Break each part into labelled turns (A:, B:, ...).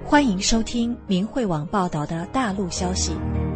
A: 欢迎收听明慧网报道的大陆消息。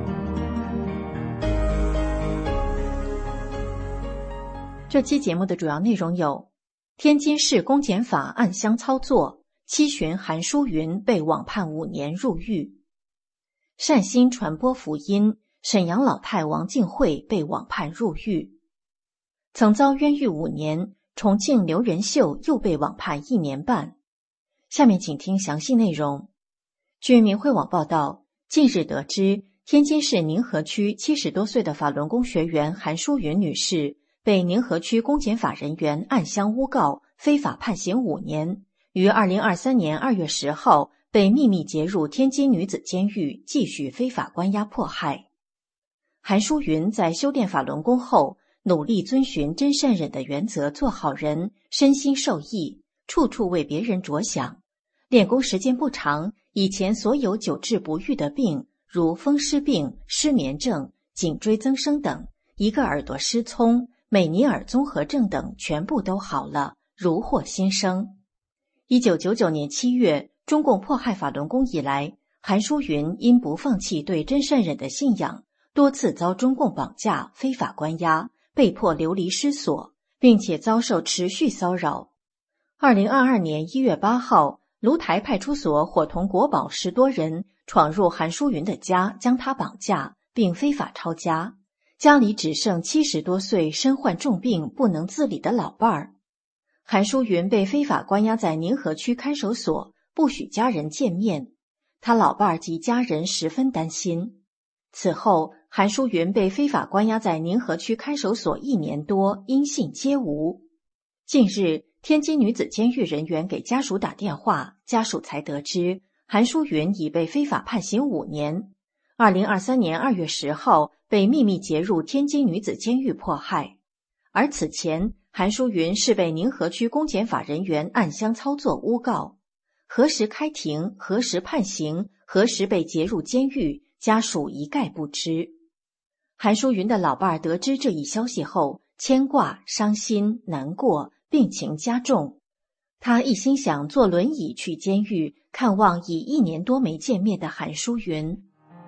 B: 这期节目的主要内容有：天津市公检法暗箱操作，七旬韩淑云被网判5年入狱；善心传播福音，沈阳老太王静慧被网判入狱；曾遭冤狱5年，重庆刘仁秀又被网判1年半。下面请听详细内容。据明慧网报道，近日得知，天津市宁河区70多岁的法轮功学员韩淑云女士被宁河区公检法人员暗箱诬告，非法判刑5年，于2023年2月10号被秘密劫入天津女子监狱，继续非法关押迫害。韩淑云在修炼法轮功后，努力遵循真善忍的原则做好人，身心受益，处处为别人着想。练功时间不长，以前所有久治不愈的病，如风湿病、失眠症、颈椎增生等，一个耳朵失聪、美尼尔综合症等全部都好了，如获新生。1999年7月，中共迫害法轮功以来，韩淑云因不放弃对真善忍的信仰，多次遭中共绑架、非法关押，被迫流离失所，并且遭受持续骚扰。2022年1月8号，芦台派出所伙同国保10多人闯入韩淑云的家，将她绑架并非法抄家，家里只剩70多岁身患重病不能自理的老伴儿。韩淑云被非法关押在宁河区看守所，不许家人见面，她老伴儿及家人十分担心。此后，韩淑云被非法关押在宁河区看守所1年多，音信皆无。近日，天津女子监狱人员给家属打电话，家属才得知韩淑云已被非法判刑5年，2023年2月10号被秘密劫入天津女子监狱迫害。而此前，韩淑云是被宁河区公检法人员暗箱操作诬告，何时开庭、何时判刑、何时被劫入监狱，家属一概不知。韩淑云的老伴得知这一消息后，牵挂、伤心、难过，病情加重。他一心想坐轮椅去监狱看望已1年多没见面的韩淑云。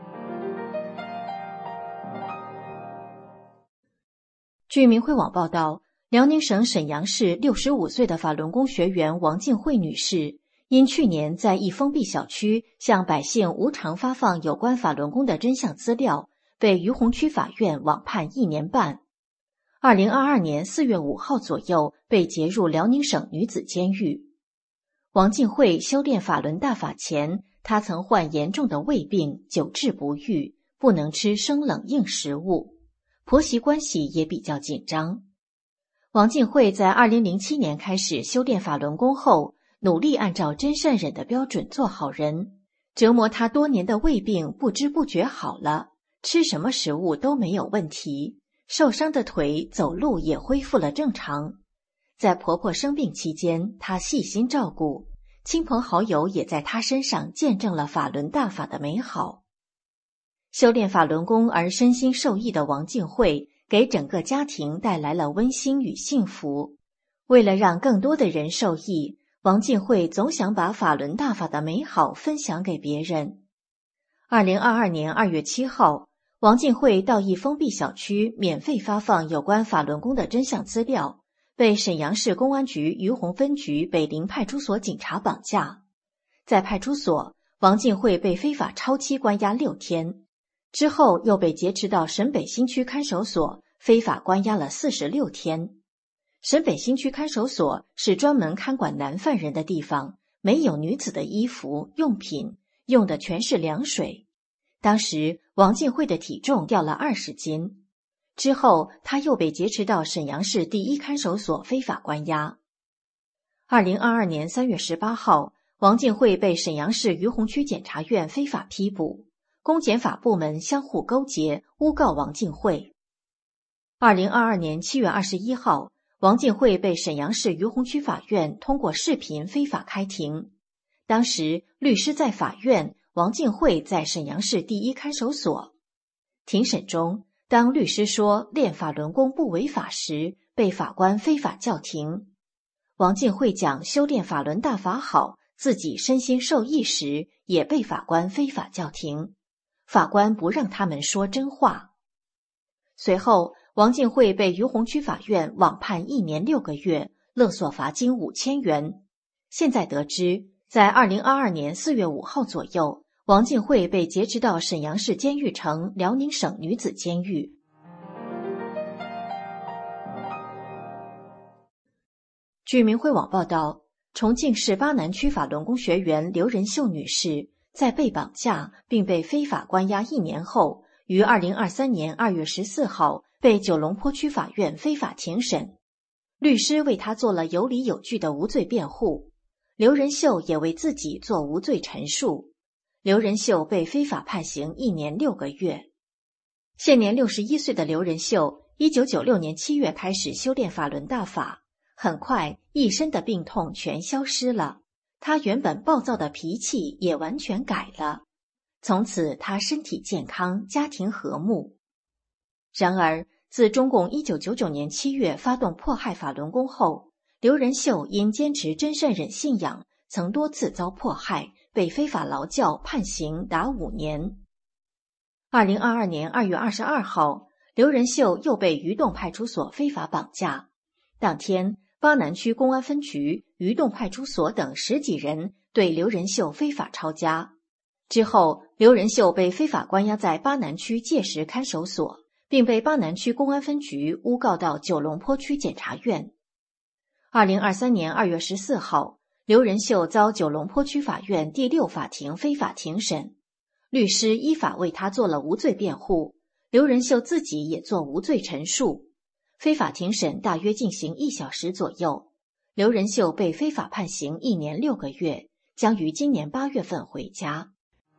B: 据明慧网报道，辽宁省沈阳市65岁的法轮功学员王静慧女士，因去年在一封闭小区向百姓无偿发放有关法轮功的真相资料，被于洪区法院网判1年半。2022年4月5号左右被劫入辽宁省女子监狱。王静慧修炼法轮大法前，她曾患严重的胃病，久治不愈，不能吃生冷硬食物，婆媳关系也比较紧张。王静慧在2007年开始修炼法轮功后，努力按照真善忍的标准做好人，折磨她多年的胃病不知不觉好了，吃什么食物都没有问题，受伤的腿走路也恢复了正常。在婆婆生病期间，她细心照顾，亲朋好友也在她身上见证了法轮大法的美好。修炼法轮功而身心受益的王静慧，给整个家庭带来了温馨与幸福。为了让更多的人受益，王静慧总想把法轮大法的美好分享给别人。2022年2月7号，王静慧到一封闭小区免费发放有关法轮功的真相资料，被沈阳市公安局于洪分局北陵派出所警察绑架。在派出所，王静慧被非法超期关押6天，之后又被劫持到沈北新区看守所，非法关押了46天。沈北新区看守所是专门看管男犯人的地方，没有女子的衣服、用品，用的全是凉水。当时王静慧的体重掉了20斤，之后她又被劫持到沈阳市第1看守所非法关押。2022年3月18号，王静慧被沈阳市于洪区检察院非法批捕，公检法部门相互勾结，诬告王静慧。2022年7月21号，王静慧被沈阳市于洪区法院通过视频非法开庭。当时律师在法院，王静慧在沈阳市第1看守所。庭审中，当律师说练法轮功不违法时，被法官非法叫停。王静慧讲修炼法轮大法好， 自己身心受益时，也被法官非法叫停。法官不让他们说真话。随后，王靖惠被于洪区法院网判1年6个月，勒索罚金5000元。现在得知，在2022年4月5号左右，王靖惠被劫持到沈阳市监狱城辽宁省女子监狱。据明慧网报道，重庆市巴南区法轮功学员刘仁秀女士在被绑架并被非法关押1年后，于2023年2月14号被九龙坡区法院非法庭审。律师为她做了有理有据的无罪辩护，刘仁秀也为自己做无罪陈述。刘仁秀被非法判刑1年6个月。现年61岁的刘仁秀，1996年7月开始修炼法轮大法，很快一身的病痛全消失了，他原本暴躁的脾气也完全改了。从此他身体健康，家庭和睦。然而，自中共1999年7月发动迫害法轮功后，刘仁秀因坚持真善忍信仰，曾多次遭迫害，被非法劳教判刑达5年。2022年2月22号，刘仁秀又被榆洞派出所非法绑架。当天，巴南区公安分局、榆洞派出所等10几人对刘仁秀非法抄家。之后，刘仁秀被非法关押在巴南区界石看守所，并被巴南区公安分局诬告到九龙坡区检察院。2023年2月14号，刘仁秀遭九龙坡区法院第6法庭非法庭审，律师依法为他做了无罪辩护，刘仁秀自己也做无罪陈述。非法庭审大约进行1小时左右，刘仁秀被非法判刑1年6个月，将于今年8月份回家。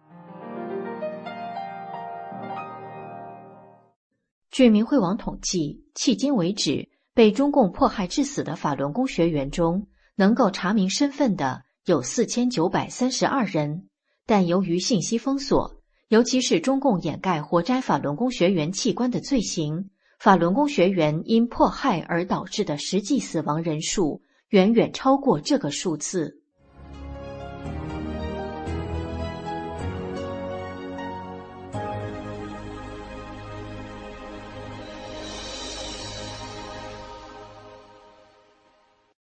B: 据明慧网统计，迄今为止，被中共迫害致死的法轮功学员中，能够查明身份的有4932人，但由于信息封锁，尤其是中共掩盖活摘法轮功学员器官的罪行，法轮功学员因迫害而导致的实际死亡人数远远超过这个数字。